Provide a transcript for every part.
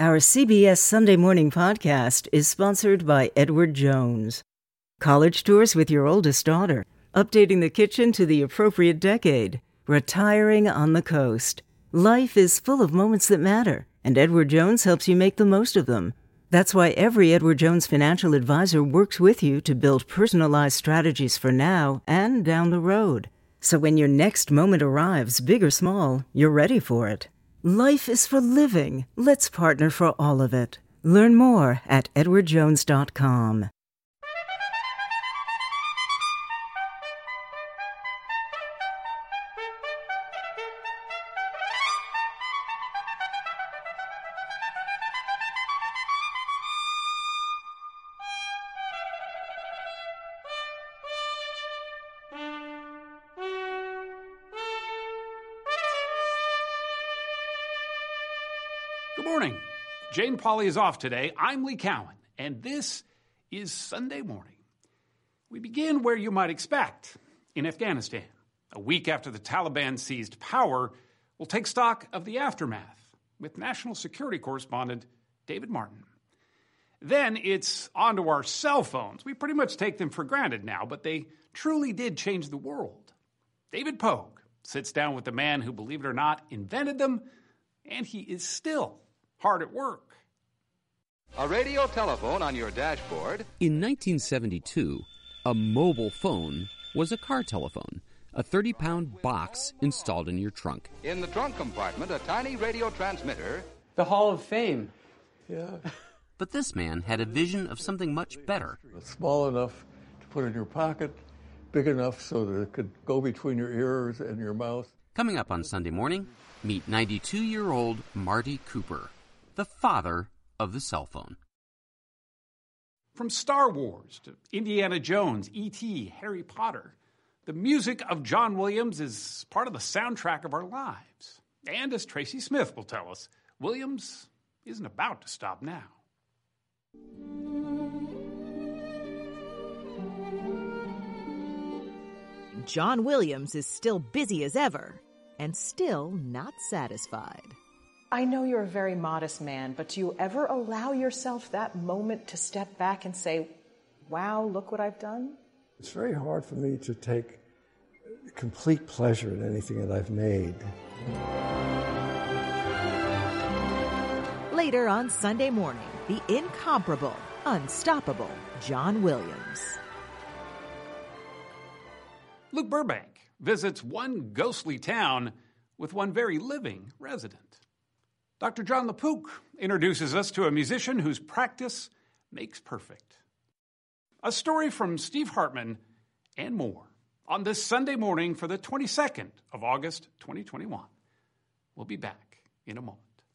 Our CBS Sunday Morning podcast is sponsored by Edward Jones. College tours with your oldest daughter, updating the kitchen to the appropriate decade, retiring on the coast. Life is full of moments that matter, and Edward Jones helps you make the most of them. That's why every Edward Jones financial advisor works with you to build personalized strategies for now and down the road. So when your next moment arrives, big or small, you're ready for it. Life is for living. Let's partner for all of it. Learn more at edwardjones.com. Good morning. Jane Pauley is off today. I'm Lee Cowan, and this is Sunday Morning. We begin where you might expect, in Afghanistan. A week after the Taliban seized power, we'll take stock of the aftermath with national security correspondent David Martin. Then it's on to our cell phones. We pretty much take them for granted now, but they truly did change the world. David Pogue sits down with the man who, believe it or not, invented them, and he is still hard at work. A radio telephone on your dashboard. In 1972, a mobile phone was a car telephone, a 30-pound box installed in your trunk. In the trunk compartment, a tiny radio transmitter. The Hall of Fame. Yeah. But this man had a vision of something much better. It's small enough to put in your pocket, big enough so that it could go between your ears and your mouth. Coming up on Sunday Morning, meet 92-year-old Marty Cooper, the father of the cell phone. From Star Wars to Indiana Jones, E.T., Harry Potter, the music of John Williams is part of the soundtrack of our lives. And as Tracy Smith will tell us, Williams isn't about to stop now. John Williams is still busy as ever and still not satisfied. I know you're a very modest man, but do you ever allow yourself that moment to step back and say, wow, look what I've done? It's very hard for me to take complete pleasure in anything that I've made. Later on Sunday Morning, the incomparable, unstoppable John Williams. Luke Burbank visits one ghostly town with one very living resident. Dr. John LaPook introduces us to a musician whose practice makes perfect. A story from Steve Hartman and more on this Sunday morning for the 22nd of August, 2021. We'll be back in a moment.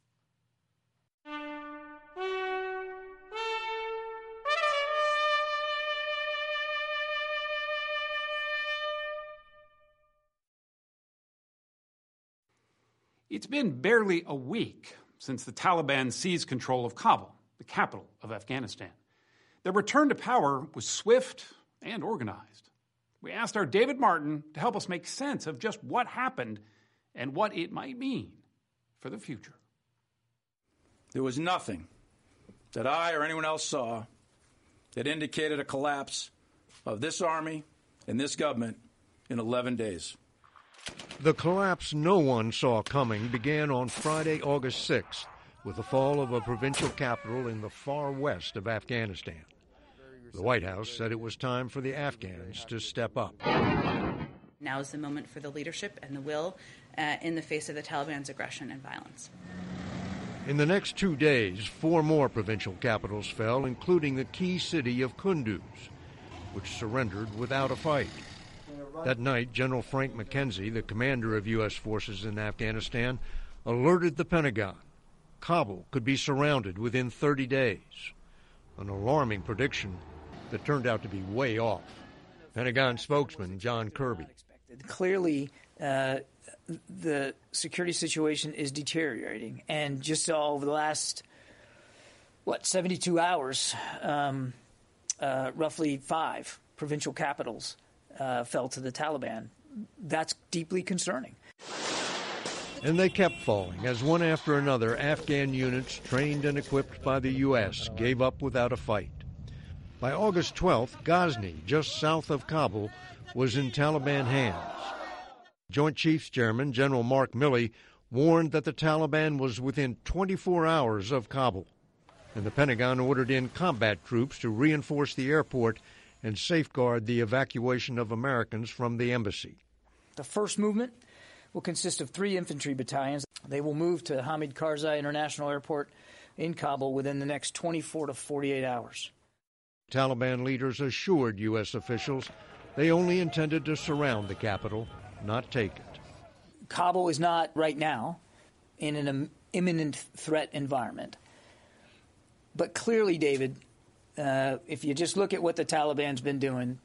It's been barely a week since the Taliban seized control of Kabul, the capital of Afghanistan. Their return to power was swift and organized. We asked our David Martin to help us make sense of just what happened and what it might mean for the future. There was nothing that I or anyone else saw that indicated a collapse of this army and this government in 11 days. The collapse no one saw coming began on Friday, August 6th, with the fall of a provincial capital in the far west of Afghanistan. The White House said it was time for the Afghans to step up. Now is the moment for the leadership and the will in the face of the Taliban's aggression and violence. In the next 2 days, 4 more provincial capitals fell, including the key city of Kunduz, which surrendered without a fight. That night, General Frank McKenzie, the commander of U.S. forces in Afghanistan, alerted the Pentagon. Kabul could be surrounded within 30 days. An alarming prediction that turned out to be way off. Pentagon spokesman John Kirby. Clearly, the security situation is deteriorating. And just over the last, 72 hours, roughly 5 provincial capitals fell to the Taliban. That's deeply concerning. And they kept falling as one after another Afghan units trained and equipped by the U.S. gave up without a fight. By August 12th, Ghazni, just south of Kabul, was in Taliban hands. Joint Chiefs Chairman General Mark Milley warned that the Taliban was within 24 hours of Kabul, and the Pentagon ordered in combat troops to reinforce the airport and safeguard the evacuation of Americans from the embassy. The first movement will consist of 3 infantry battalions. They will move to Hamid Karzai International Airport in Kabul within the next 24 to 48 hours. Taliban leaders assured U.S. officials they only intended to surround the capital, not take it. Kabul is not right now in an imminent threat environment. But clearly, David, if you just look at what the Taliban's been doing,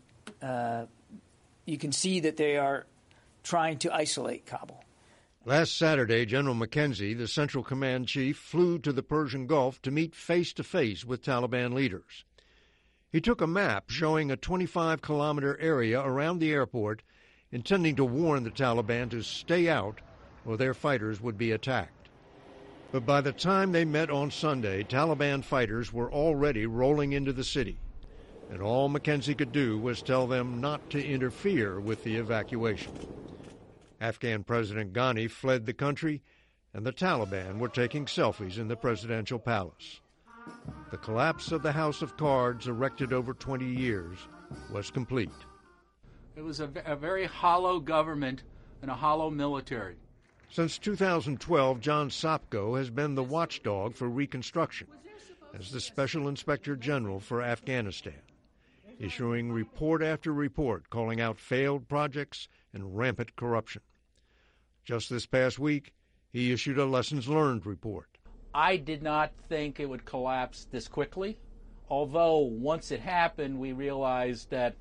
you can see that they are trying to isolate Kabul. Last Saturday, General McKenzie, the Central Command chief, flew to the Persian Gulf to meet face-to-face with Taliban leaders. He took a map showing a 25-kilometer area around the airport, intending to warn the Taliban to stay out or their fighters would be attacked. But by the time they met on Sunday, Taliban fighters were already rolling into the city, and all McKenzie could do was tell them not to interfere with the evacuation. Afghan President Ghani fled the country, and the Taliban were taking selfies in the presidential palace. The collapse of the House of Cards, erected over 20 years, was complete. It was a very hollow government and a hollow military. Since 2012, John Sopko has been the watchdog for reconstruction as the Special Inspector General for Afghanistan, issuing report after report calling out failed projects and rampant corruption. Just this past week, he issued a lessons learned report. I did not think it would collapse this quickly, although once it happened, we realized that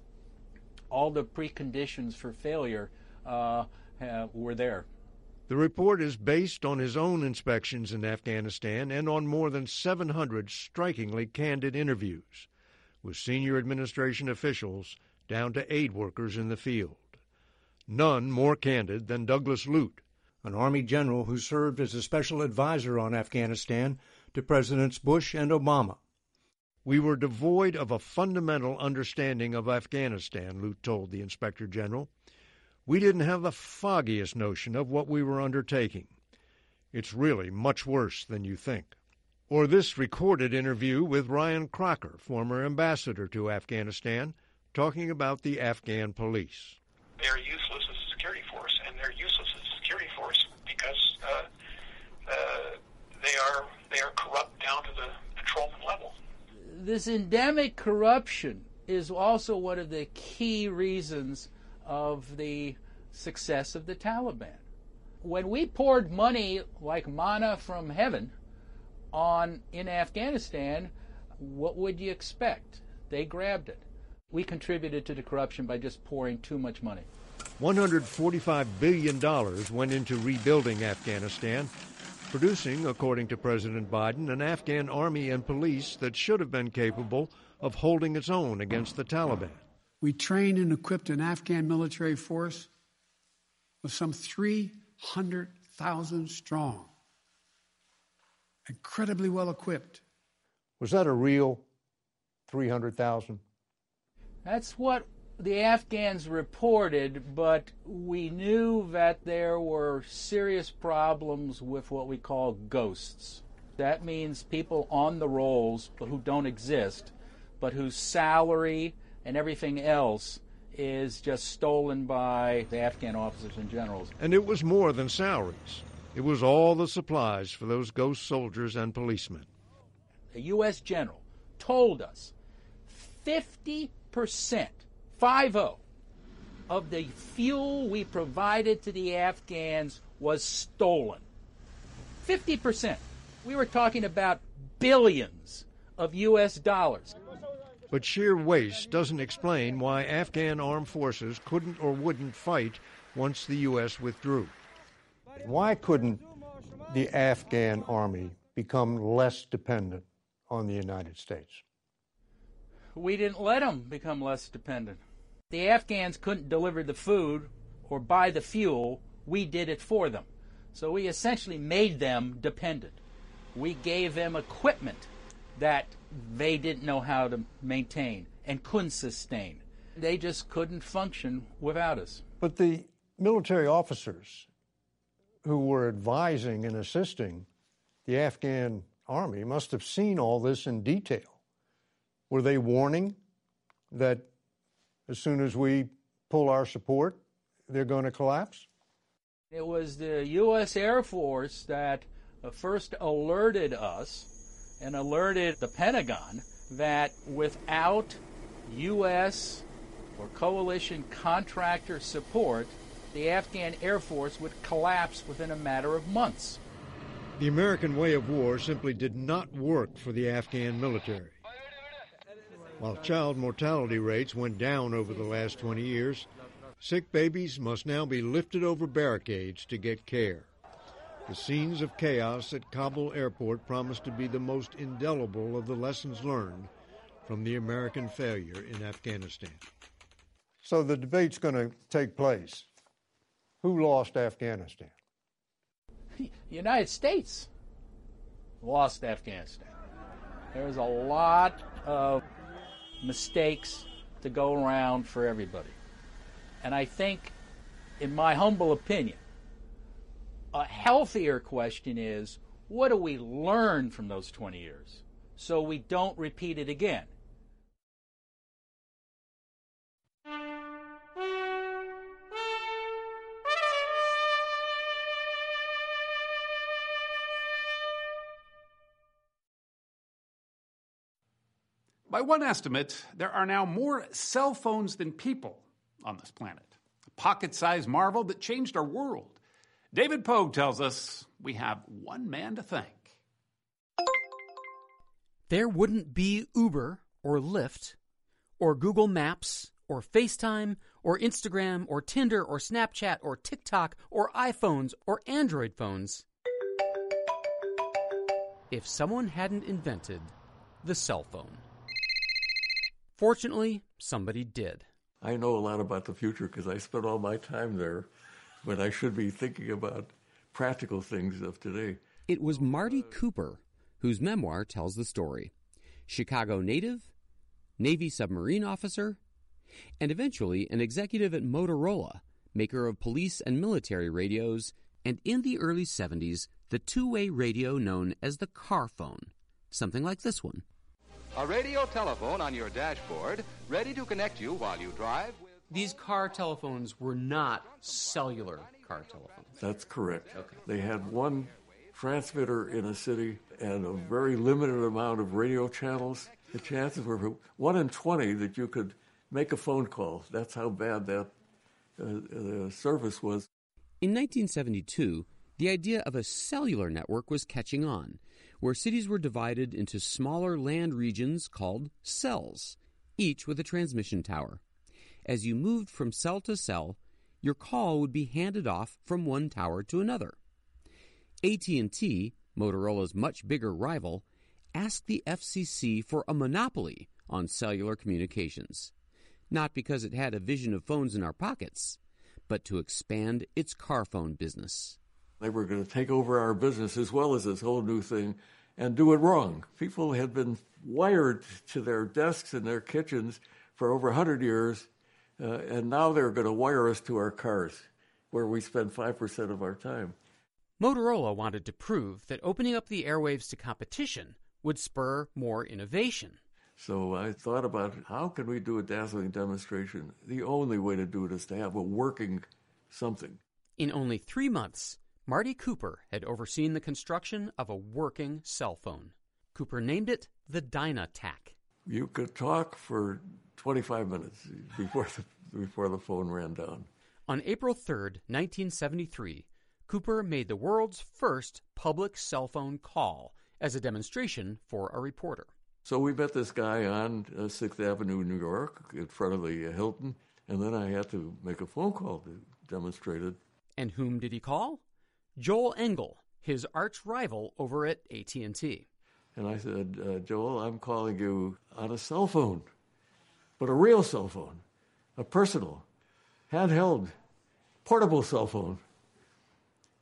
all the preconditions for failure were there. The report is based on his own inspections in Afghanistan and on more than 700 strikingly candid interviews with senior administration officials down to aid workers in the field. None more candid than Douglas Lute, an Army general who served as a special advisor on Afghanistan to Presidents Bush and Obama. We were devoid of a fundamental understanding of Afghanistan, Lute told the Inspector General. We didn't have the foggiest notion of what we were undertaking. It's really much worse than you think. Or this recorded interview with Ryan Crocker, former ambassador to Afghanistan, talking about the Afghan police. They're useless as a security force, and they're useless as a security force because they are corrupt down to the patrolman level. This endemic corruption is also one of the key reasons of the success of the Taliban. When we poured money like manna from heaven in Afghanistan, what would you expect? They grabbed it. We contributed to the corruption by just pouring too much money. $145 billion went into rebuilding Afghanistan, producing, according to President Biden, an Afghan army and police that should have been capable of holding its own against the Taliban. We trained and equipped an Afghan military force of some 300,000 strong, incredibly well equipped. Was that a real 300,000? That's what the Afghans reported, but we knew that there were serious problems with what we call ghosts. That means people on the rolls but who don't exist, but whose salary and everything else is just stolen by the Afghan officers and generals. And it was more than salaries. It was all the supplies for those ghost soldiers and policemen. A U.S. general told us 50%, 50, of the fuel we provided to the Afghans was stolen. 50%. We were talking about billions of U.S. dollars. But sheer waste doesn't explain why Afghan armed forces couldn't or wouldn't fight once the U.S. withdrew. Why couldn't the Afghan army become less dependent on the United States? We didn't let them become less dependent. The Afghans couldn't deliver the food or buy the fuel. We did it for them. So we essentially made them dependent. We gave them equipment that they didn't know how to maintain and couldn't sustain. They just couldn't function without us. But the military officers who were advising and assisting the Afghan army must have seen all this in detail. Were they warning that as soon as we pull our support, they're going to collapse? It was the U.S. Air Force that first alerted us and alerted the Pentagon that without U.S. or coalition contractor support, the Afghan Air Force would collapse within a matter of months. The American way of war simply did not work for the Afghan military. While child mortality rates went down over the last 20 years, sick babies must now be lifted over barricades to get care. The scenes of chaos at Kabul airport promise to be the most indelible of the lessons learned from the American failure in Afghanistan. So the debate's going to take place. Who lost Afghanistan? The United States lost Afghanistan. There's a lot of mistakes to go around for everybody. And I think, in my humble opinion, a healthier question is, what do we learn from those 20 years so we don't repeat it again? By one estimate, there are now more cell phones than people on this planet. A pocket-sized marvel that changed our world. David Pogue tells us we have one man to thank. There wouldn't be Uber or Lyft or Google Maps or FaceTime or Instagram or Tinder or Snapchat or TikTok or iPhones or Android phones if someone hadn't invented the cell phone. Fortunately, somebody did. I know a lot about the future because I spent all my time there, but I should be thinking about practical things of today. It was Marty Cooper, whose memoir tells the story. Chicago native, Navy submarine officer, and eventually an executive at Motorola, maker of police and military radios, and in the early 70s, the two-way radio known as the car phone, something like this one. A radio telephone on your dashboard, ready to connect you while you drive. These car telephones were not cellular car telephones. That's correct. Okay. They had one transmitter in a city and a very limited amount of radio channels. The chances were 1 in 20 that you could make a phone call. That's how bad that service was. In 1972, the idea of a cellular network was catching on, where cities were divided into smaller land regions called cells, each with a transmission tower. As you moved from cell to cell, your call would be handed off from one tower to another. AT&T, Motorola's much bigger rival, asked the FCC for a monopoly on cellular communications, not because it had a vision of phones in our pockets, but to expand its car phone business. They were going to take over our business as well as this whole new thing and do it wrong. People had been wired to their desks in their kitchens for over 100 years, and now they're going to wire us to our cars, where we spend 5% of our time. Motorola wanted to prove that opening up the airwaves to competition would spur more innovation. So I thought about how can we do a dazzling demonstration? The only way to do it is to have a working something. In only 3 months, Marty Cooper had overseen the construction of a working cell phone. Cooper named it the Dynatac. You could talk for 25 minutes before the phone ran down. On April 3rd, 1973, Cooper made the world's first public cell phone call as a demonstration for a reporter. So we met this guy on 6th Avenue, New York, in front of the Hilton, and then I had to make a phone call to demonstrate it. And whom did he call? Joel Engel, his arch rival over at AT&T. And I said, Joel, I'm calling you on a cell phone, but a real cell phone, a personal, handheld, portable cell phone.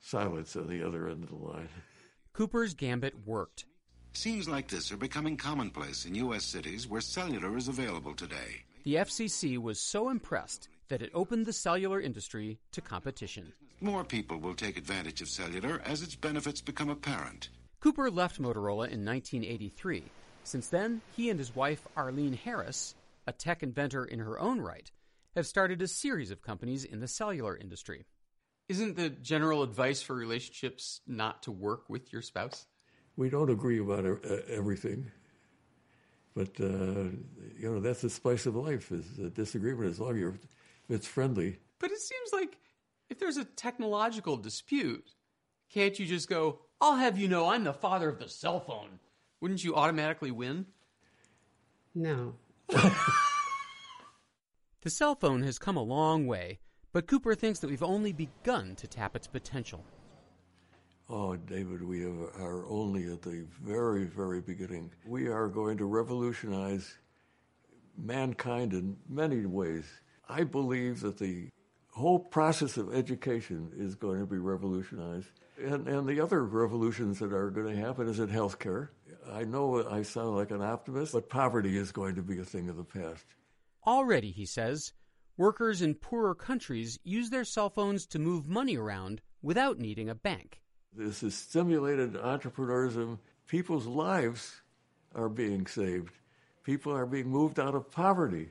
silence on the other end of the line. Cooper's gambit worked. Scenes like this are becoming commonplace in U.S. cities where cellular is available today. The FCC was so impressed that it opened the cellular industry to competition. More people will take advantage of cellular as its benefits become apparent. Cooper left Motorola in 1983. Since then, he and his wife, Arlene Harris, a tech inventor in her own right, have started a series of companies in the cellular industry. Isn't the general advice for relationships not to work with your spouse? We don't agree about everything, but that's the spice of life, is a disagreement, as long as it's friendly. But it seems like if there's a technological dispute, can't you just go, I'll have you know I'm the father of the cell phone? Wouldn't you automatically win? No. The cell phone has come a long way, but Cooper thinks that we've only begun to tap its potential. Oh, David, we are only at the very, very beginning. We are going to revolutionize mankind in many ways. I believe that the whole process of education is going to be revolutionized. And the other revolutions that are going to happen is in healthcare. I know I sound like an optimist, but poverty is going to be a thing of the past. Already, he says, workers in poorer countries use their cell phones to move money around without needing a bank. This is stimulated entrepreneurism. People's lives are being saved. People are being moved out of poverty.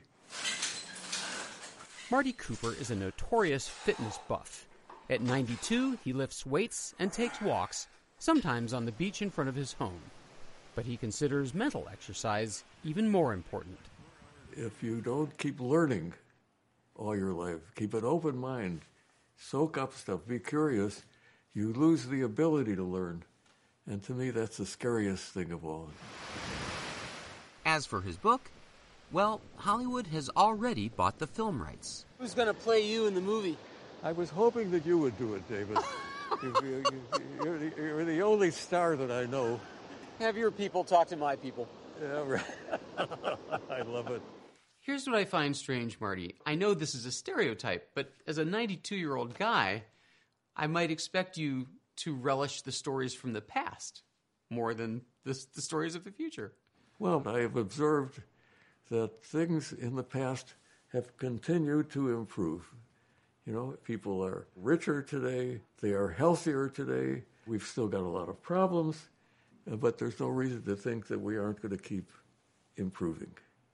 Marty Cooper is a notorious fitness buff. At 92, he lifts weights and takes walks, sometimes on the beach in front of his home. But he considers mental exercise even more important. If you don't keep learning all your life, keep an open mind, soak up stuff, be curious, you lose the ability to learn. And to me, that's the scariest thing of all. As for his book, well, Hollywood has already bought the film rights. Who's going to play you in the movie? I was hoping that you would do it, David. You're the only star that I know. Have your people talk to my people. Yeah, right. I love it. Here's what I find strange, Marty. I know this is a stereotype, but as a 92-year-old guy, I might expect you to relish the stories from the past more than the stories of the future. Well, I have observed that things in the past have continued to improve. You know, people are richer today, they are healthier today, we've still got a lot of problems, but there's no reason to think that we aren't going to keep improving.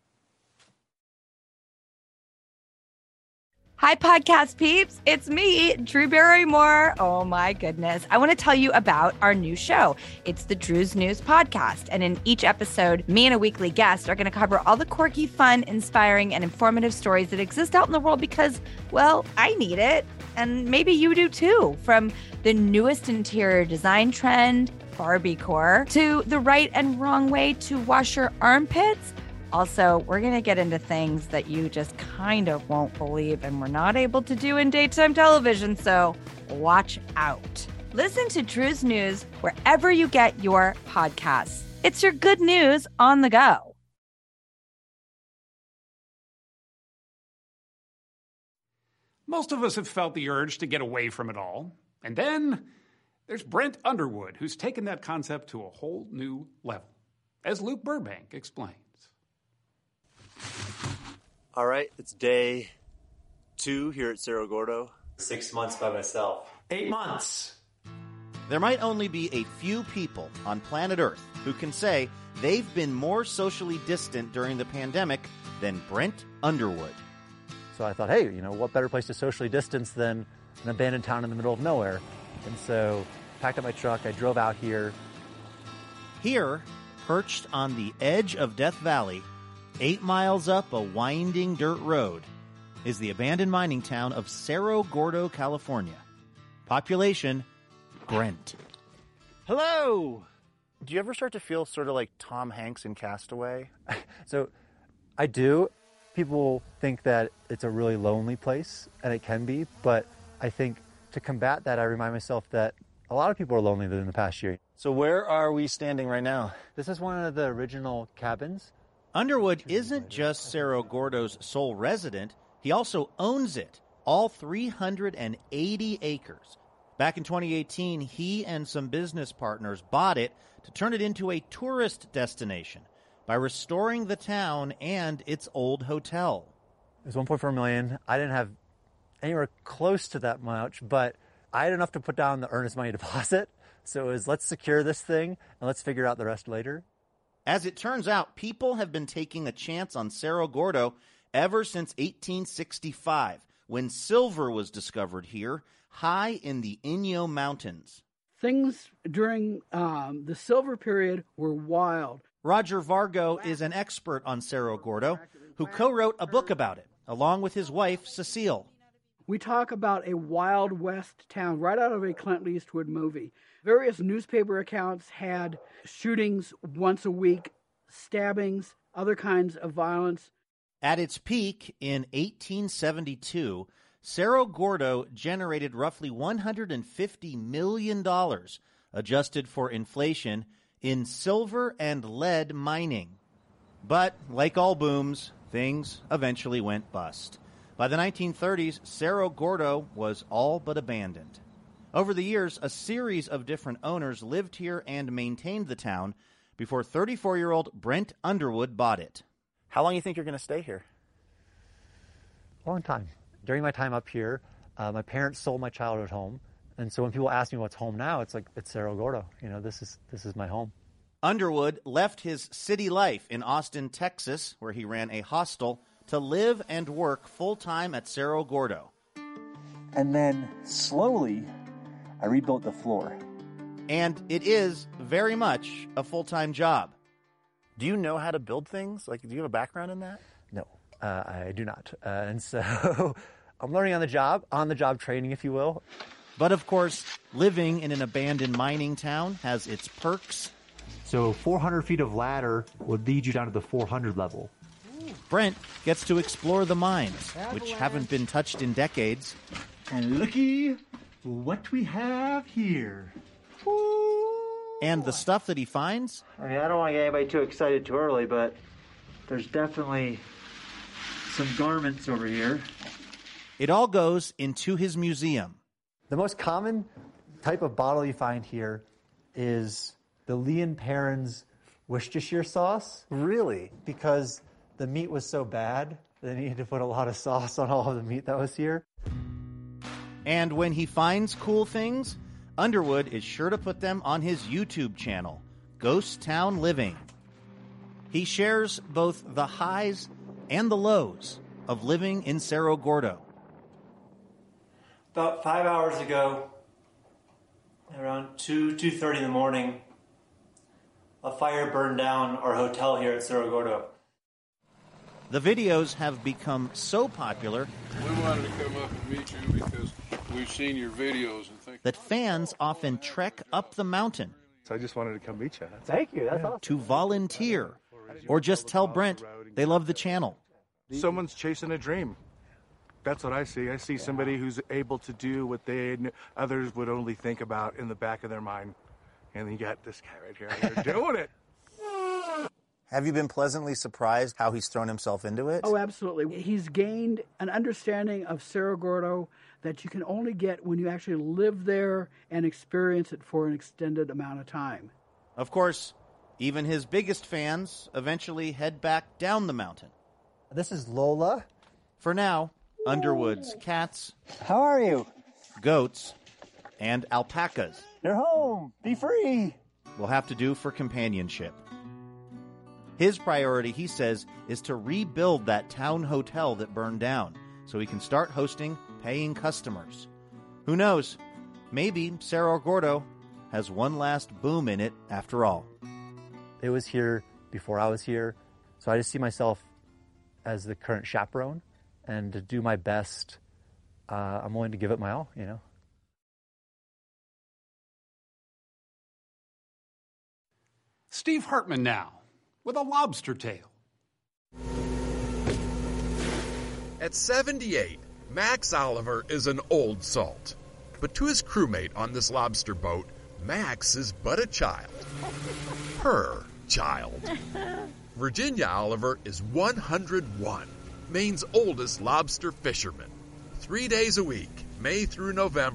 Hi, podcast peeps. It's me, Drew Barrymore. Oh, my goodness. I want to tell you about our new show. It's the Drew's News Podcast. And in each episode, me and a weekly guest are going to cover all the quirky, fun, inspiring, and informative stories that exist out in the world because, well, I need it. And maybe you do too. From the newest interior design trend, Barbiecore, to the right and wrong way to wash your armpits. Also, we're going to get into things that you just kind of won't believe and we're not able to do in daytime television, so watch out. Listen to Drew's News wherever you get your podcasts. It's your good news on the go. Most of us have felt the urge to get away from it all. And then there's Brent Underwood, who's taken that concept to a whole new level, as Luke Burbank explains. All right, it's day 2 here at Cerro Gordo. 6 months by myself. 8 months. There might only be a few people on planet Earth who can say they've been more socially distant during the pandemic than Brent Underwood. So I thought, hey, what better place to socially distance than an abandoned town in the middle of nowhere? And so packed up my truck, I drove out here. Here, perched on the edge of Death Valley, 8 miles up a winding dirt road, is the abandoned mining town of Cerro Gordo, California. Population, Brent. Hello! Do you ever start to feel sort of like Tom Hanks in Castaway? So I do. People think that it's a really lonely place, and it can be, but I think to combat that, I remind myself that a lot of people are lonely in the past year. So where are we standing right now? This is one of the original cabins. Underwood isn't just Cerro Gordo's sole resident, he also owns it, all 380 acres. Back in 2018, he and some business partners bought it to turn it into a tourist destination by restoring the town and its old hotel. It was $1.4 million. I didn't have anywhere close to that much, but I had enough to put down the earnest money deposit. So it was, let's secure this thing and let's figure out the rest later. As it turns out, people have been taking a chance on Cerro Gordo ever since 1865, when silver was discovered here, high in the Inyo Mountains. Things during the silver period were wild. Roger Vargo is an expert on Cerro Gordo, who co-wrote a book about it, along with his wife, Cecile. We talk about a Wild West town right out of a Clint Eastwood movie. Various newspaper accounts had shootings once a week, stabbings, other kinds of violence. At its peak in 1872, Cerro Gordo generated roughly $150 million, adjusted for inflation, in silver and lead mining. But, like all booms, things eventually went bust. By the 1930s, Cerro Gordo was all but abandoned. Over the years, a series of different owners lived here and maintained the town before 34-year-old Brent Underwood bought it. How long do you think you're going to stay here? A long time. During my time up here, my parents sold my childhood home. And so when people ask me what's home now, it's like, it's Cerro Gordo. You know, this is my home. Underwood left his city life in Austin, Texas, where he ran a hostel, to live and work full-time at Cerro Gordo. And then, slowly, I rebuilt the floor. And it is very much a full-time job. Do you know how to build things? Like, do you have a background in that? No, I do not. And so I'm learning on the job training, if you will. But, of course, living in an abandoned mining town has its perks. So 400 feet of ladder would lead you down to the 400 level. Brent gets to explore the mines, which haven't been touched in decades. And looky what we have here. And the stuff that he finds? I mean, I don't want to get anybody too excited too early, but there's definitely some garments over here. It all goes into his museum. The most common type of bottle you find here is the Lee & Perrins Worcestershire sauce. Really? Because the meat was so bad, they needed to put a lot of sauce on all of the meat that was here. And when he finds cool things, Underwood is sure to put them on his YouTube channel, Ghost Town Living. He shares both the highs and the lows of living in Cerro Gordo. About 5 hours ago, around 2:30 in the morning, a fire burned down our hotel here at Cerro Gordo. The videos have become so popular We wanted to come up and meet you because we've seen your videos and think that fans often trek up the mountain. So I just wanted to come meet you. Thank you. That's awesome. To volunteer or just tell Brent they love the channel. Someone's chasing a dream. That's what I see. I see somebody who's able to do what others would only think about in the back of their mind. And then you got this guy right here, and they're doing it. Have you been pleasantly surprised how he's thrown himself into it? Oh, absolutely. He's gained an understanding of Cerro Gordo that you can only get when you actually live there and experience it for an extended amount of time. Of course, even his biggest fans eventually head back down the mountain. This is Lola. For now, Underwood's cats. How are you? Goats and alpacas. They're home. Be free. Will have to do for companionship. His priority, he says, is to rebuild that town hotel that burned down so he can start hosting paying customers. Who knows? Maybe Cerro Gordo has one last boom in it after all. It was here before I was here, so I just see myself as the current chaperone, and to do my best, I'm willing to give it my all, you know. Steve Hartman now, with a lobster tale. At 78, Max Oliver is an old salt. But to his crewmate on this lobster boat, Max is but a child. Her child. Virginia Oliver is 101, Maine's oldest lobster fisherman. 3 days a week, May through November,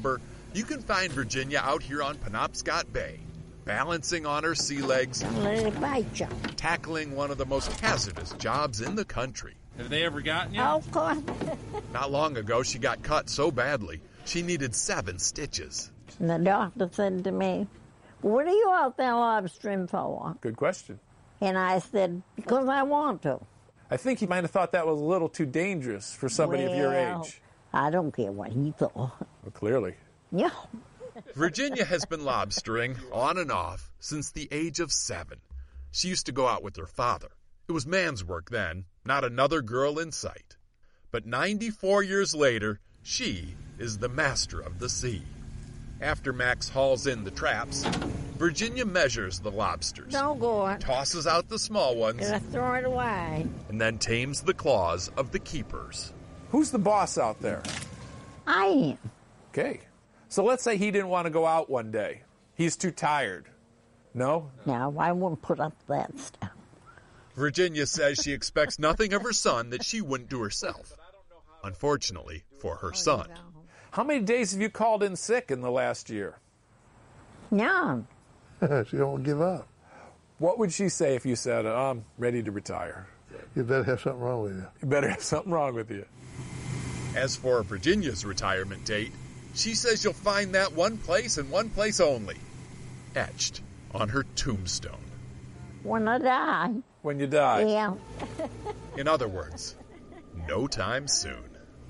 You can find Virginia out here on Penobscot Bay, balancing on her sea legs, tackling one of the most hazardous jobs in the country. Have they ever gotten you? Of course. Not long ago, she got cut so badly, she needed 7 stitches. And the doctor said to me, "What are you out there lobstering for?" Good question. And I said, "Because I want to." I think he might have thought that was a little too dangerous for somebody of your age. I don't care what he thought. Well, clearly. Yeah. Virginia has been lobstering on and off since the age of 7. She used to go out with her father. It was man's work then, not another girl in sight. But 94 years later, she is the master of the sea. After Max hauls in the traps, Virginia measures the lobsters, Don't go on. tosses out the small ones, Gonna throw it away. and then tames the claws of the keepers. Who's the boss out there? I am. Okay. So let's say he didn't want to go out one day. He's too tired. No? Now, I won't put up that stuff. Virginia says she expects nothing of her son that she wouldn't do herself. Unfortunately for her son. How many days have you called in sick in the last year? No. She don't give up. What would she say if you said, I'm ready to retire? You better have something wrong with you. You better have something wrong with you. As for Virginia's retirement date, she says you'll find that one place and one place only, etched on her tombstone. When I die. When you die? Yeah. In other words, no time soon.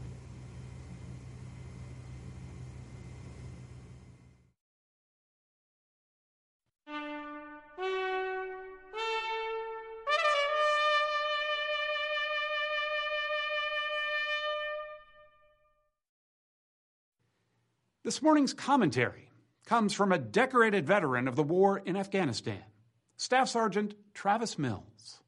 This morning's commentary comes from a decorated veteran of the war in Afghanistan, Staff Sergeant Travis Mills.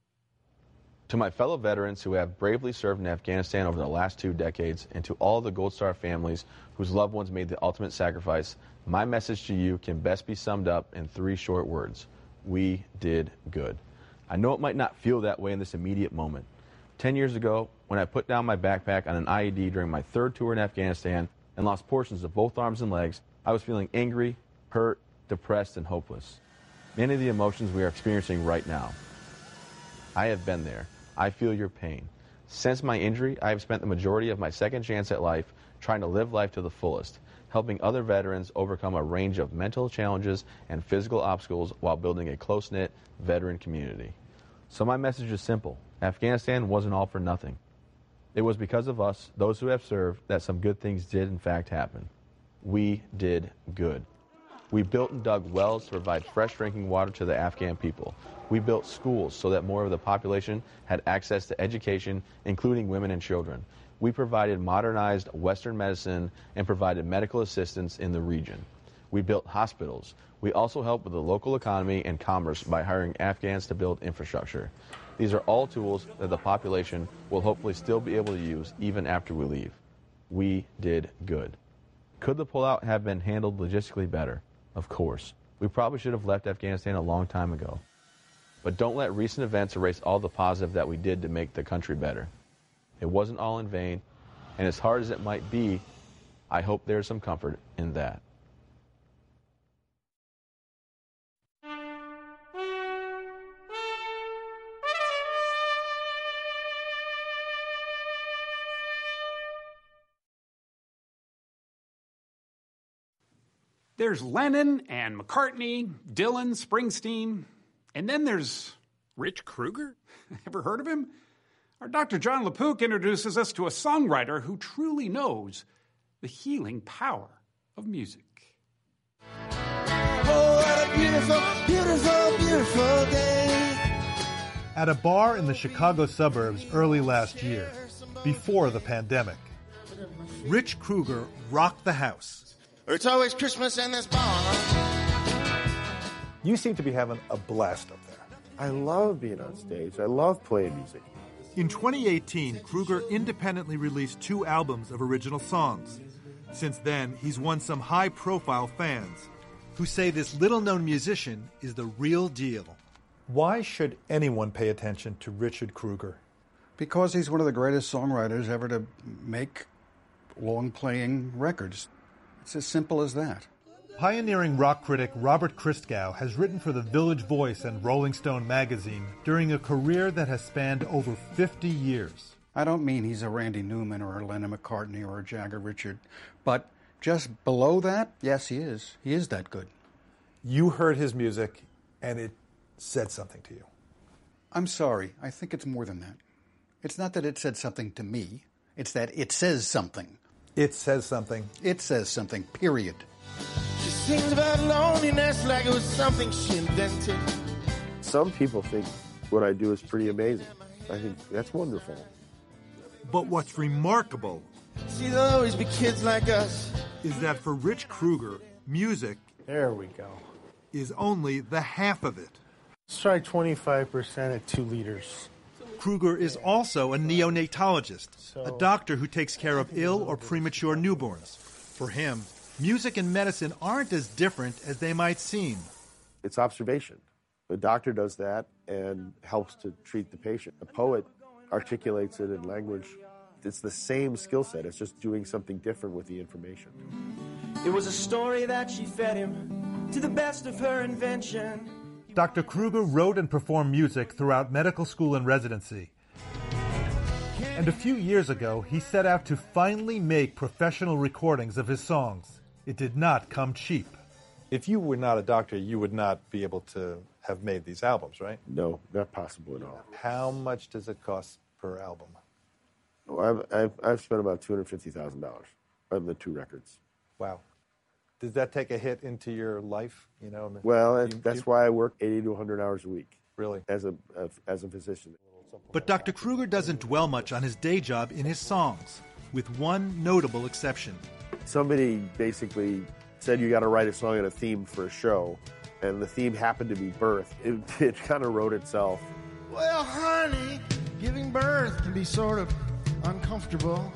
To my fellow veterans who have bravely served in Afghanistan over the last 2 decades, and to all the Gold Star families whose loved ones made the ultimate sacrifice, my message to you can best be summed up in 3 short words. We did good. I know it might not feel that way in this immediate moment. 10 years ago, when I put down my backpack on an IED during my 3rd tour in Afghanistan and lost portions of both arms and legs, I was feeling angry, hurt, depressed, and hopeless. Many of the emotions we are experiencing right now. I have been there. I feel your pain. Since my injury, I have spent the majority of my second chance at life trying to live life to the fullest, helping other veterans overcome a range of mental challenges and physical obstacles while building a close-knit veteran community. So my message is simple. Afghanistan wasn't all for nothing. It was because of us, those who have served, that some good things did in fact happen. We did good. We built and dug wells to provide fresh drinking water to the Afghan people. We built schools so that more of the population had access to education, including women and children. We provided modernized Western medicine and provided medical assistance in the region. We built hospitals. We also helped with the local economy and commerce by hiring Afghans to build infrastructure. These are all tools that the population will hopefully still be able to use even after we leave. We did good. Could the pullout have been handled logistically better? Of course. We probably should have left Afghanistan a long time ago. But don't let recent events erase all the positive that we did to make the country better. It wasn't all in vain, and as hard as it might be, I hope there's some comfort in that. There's Lennon and McCartney, Dylan, Springsteen, and then there's Rich Kruger. Ever heard of him? Our Dr. John LaPook introduces us to a songwriter who truly knows the healing power of music. Oh, what a beautiful, beautiful, beautiful day. At a bar in the Chicago suburbs early last year, before the pandemic, Rich Kruger rocked the house. It's always Christmas in this bar. You seem to be having a blast up there. I love being on stage. I love playing music. In 2018, Kruger independently released 2 albums of original songs. Since then, he's won some high-profile fans who say this little-known musician is the real deal. Why should anyone pay attention to Richard Kruger? Because he's one of the greatest songwriters ever to make long-playing records. It's as simple as that. Pioneering rock critic Robert Christgau has written for The Village Voice and Rolling Stone magazine during a career that has spanned over 50 years. I don't mean he's a Randy Newman or a Lennon McCartney or a Jagger Richard, but just below that, yes, he is. He is that good. You heard his music, and it said something to you. I'm sorry. I think it's more than that. It's not that it said something to me. It's that it says something. It says something. It says something, period. She sings about loneliness like it was something she invented. Some people think what I do is pretty amazing. I think that's wonderful. But what's remarkable See, there'll always be kids like us. Is that for Rich Kruger, music There we go. is only the half of it. Let's try 25% at 2 liters. Kruger is also a neonatologist, a doctor who takes care of ill or premature newborns. For him, music and medicine aren't as different as they might seem. It's observation. The doctor does that and helps to treat the patient. A poet articulates it in language. It's the same skill set. It's just doing something different with the information. It was a story that she fed him to the best of her invention. Dr. Kruger wrote and performed music throughout medical school and residency. And a few years ago, he set out to finally make professional recordings of his songs. It did not come cheap. If you were not a doctor, you would not be able to have made these albums, right? No, not possible at all. How much does it cost per album? Oh, I've spent about $250,000 on the 2 records. Wow. Does that take a hit into your life? You know. Well, that's why I work 80 to 100 hours a week. Really? As a physician. But Dr. Kruger doesn't dwell much on his day job in his songs, with one notable exception. Somebody basically said you got to write a song and a theme for a show, and the theme happened to be birth. It kind of wrote itself. Well, honey, giving birth can be sort of uncomfortable,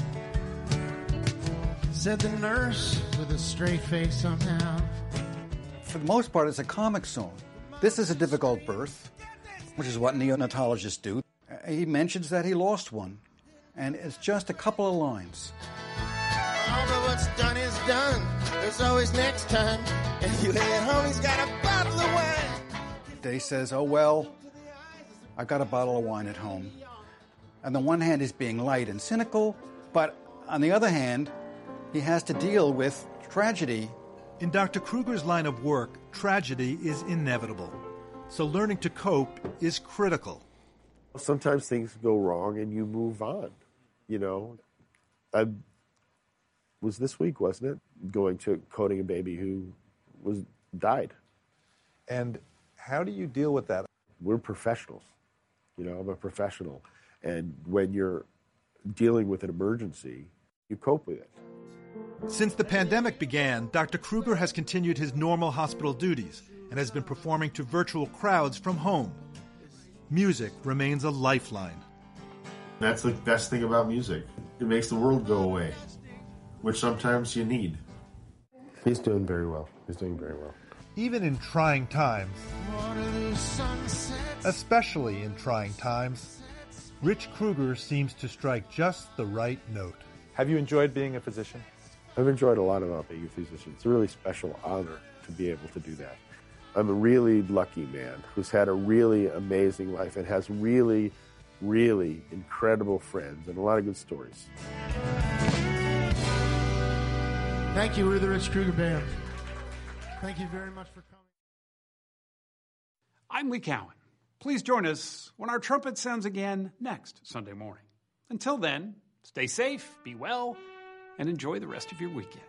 said the nurse with a straight face somehow. For the most part, it's a comic song. This is a difficult birth, which is what neonatologists do. He mentions that he lost one, and it's just a couple of lines. Oh, but what's done is done. There's always next time. And you lay at home, he's got a bottle of wine. Day says, oh, well, I've got a bottle of wine at home. On the one hand, he's being light and cynical, but on the other hand, he has to deal with tragedy. In Dr. Kruger's line of work, tragedy is inevitable. So learning to cope is critical. Sometimes things go wrong and you move on. You know, I was this week, wasn't it? Going to coding a baby who died. And how do you deal with that? We're professionals. You know, I'm a professional. And when you're dealing with an emergency, you cope with it. Since the pandemic began, Dr. Kruger has continued his normal hospital duties and has been performing to virtual crowds from home. Music remains a lifeline. That's the best thing about music. It makes the world go away, which sometimes you need. He's doing very well. He's doing very well. Even in trying times, especially in trying times, Rich Kruger seems to strike just the right note. Have you enjoyed being a physician? I've enjoyed a lot about being a physician. It's a really special honor to be able to do that. I'm a really lucky man who's had a really amazing life and has really, really incredible friends and a lot of good stories. Thank you. We're the Rich Kruger Band. Thank you very much for coming. I'm Lee Cowan. Please join us when our trumpet sounds again next Sunday morning. Until then, stay safe, be well, and enjoy the rest of your weekend.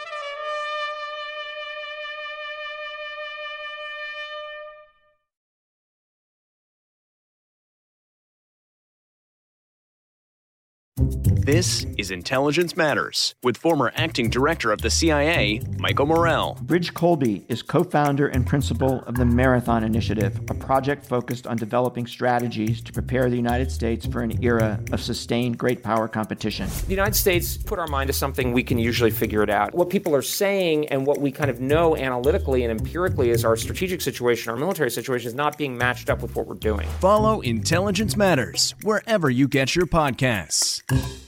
This is Intelligence Matters with former acting director of the CIA, Michael Morell. Ridge Colby is co-founder and principal of the Marathon Initiative, a project focused on developing strategies to prepare the United States for an era of sustained great power competition. The United States put our mind to something, we can usually figure it out. What people are saying and what we kind of know analytically and empirically is our strategic situation, our military situation is not being matched up with what we're doing. Follow Intelligence Matters wherever you get your podcasts.